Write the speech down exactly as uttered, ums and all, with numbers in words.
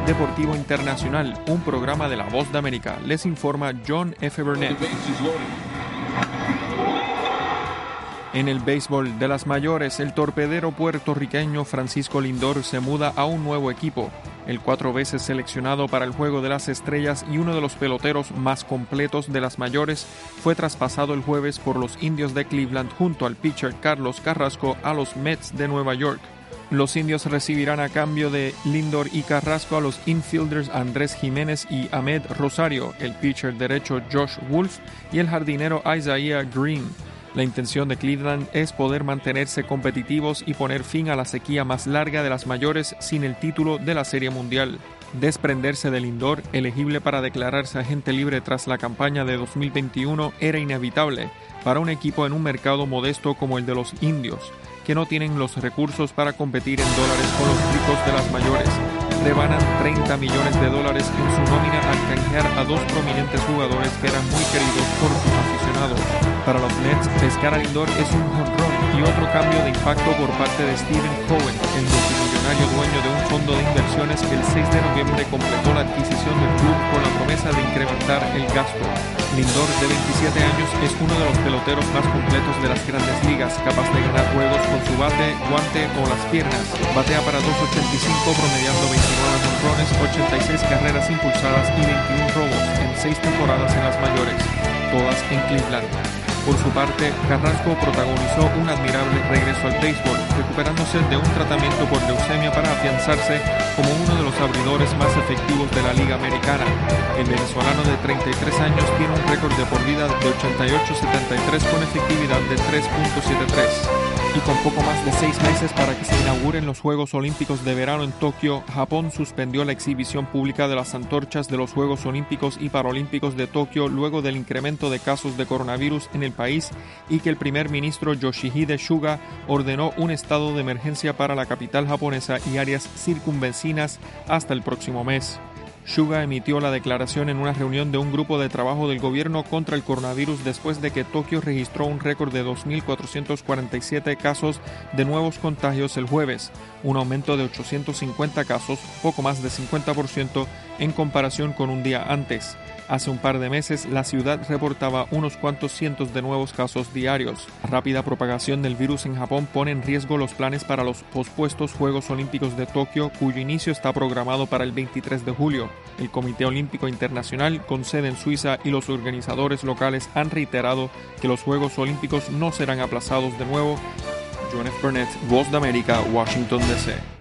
Deportivo Internacional, un programa de La Voz de América. Les informa John F. Burnett. En el béisbol de las mayores, el torpedero puertorriqueño Francisco Lindor se muda a un nuevo equipo. El cuatro veces seleccionado para el Juego de las Estrellas y uno de los peloteros más completos de las mayores fue traspasado el jueves por los Indios de Cleveland junto al pitcher Carlos Carrasco a los Mets de Nueva York. Los indios recibirán a cambio de Lindor y Carrasco a los infielders Andrés Jiménez y Ahmed Rosario, el pitcher derecho Josh Wolf y el jardinero Isaiah Green. La intención de Cleveland es poder mantenerse competitivos y poner fin a la sequía más larga de las mayores sin el título de la Serie Mundial. Desprenderse de Lindor, elegible para declararse agente libre tras la campaña de dos mil veintiuno, era inevitable para un equipo en un mercado modesto como el de los indios, que no tienen los recursos para competir en dólares con los ricos de las mayores. Rebanan treinta millones de dólares en su nómina al canjear a dos prominentes jugadores que eran muy queridos por sus aficionados. Para los Mets, pescar a Lindor es un jonrón y otro cambio de impacto por parte de Stephen Cohen, el multimillonario dueño de un fondo de inversiones que el seis de noviembre completó la adquisición del club con la promesa de incrementar el gasto. Lindor, de veintisiete años, es uno de los peloteros más completos de las grandes ligas, capaz de ganar juegos con su bate, guante o las piernas. Batea para dos ochenta y cinco, promediando veintinueve jonrones, ochenta y seis carreras impulsadas y veintiún robos en seis temporadas en las mayores, todas en Cleveland. Por su parte, Carrasco protagonizó un admirable regreso al béisbol, recuperándose de un tratamiento por leucemia para afianzarse como uno de los abridores más efectivos de la Liga Americana. El venezolano de treinta y tres años tiene un récord de por vida de ochenta y ocho setenta y tres con efectividad de tres punto setenta y tres. Y con poco más de seis meses para que se inauguren los Juegos Olímpicos de verano en Tokio, Japón suspendió la exhibición pública de las antorchas de los Juegos Olímpicos y Paralímpicos de Tokio luego del incremento de casos de coronavirus en el país y que el primer ministro Yoshihide Suga ordenó un estado de emergencia para la capital japonesa y áreas circunvecinas hasta el próximo mes. Suga emitió la declaración en una reunión de un grupo de trabajo del gobierno contra el coronavirus después de que Tokio registró un récord de dos mil cuatrocientos cuarenta y siete casos de nuevos contagios el jueves, un aumento de ochocientos cincuenta casos, poco más de cincuenta por ciento en comparación con un día antes. Hace un par de meses, la ciudad reportaba unos cuantos cientos de nuevos casos diarios. La rápida propagación del virus en Japón pone en riesgo los planes para los pospuestos Juegos Olímpicos de Tokio, cuyo inicio está programado para el veintitrés de julio. El Comité Olímpico Internacional, con sede en Suiza, y los organizadores locales han reiterado que los Juegos Olímpicos no serán aplazados de nuevo. John F. Burnett, Voz de América, Washington, D C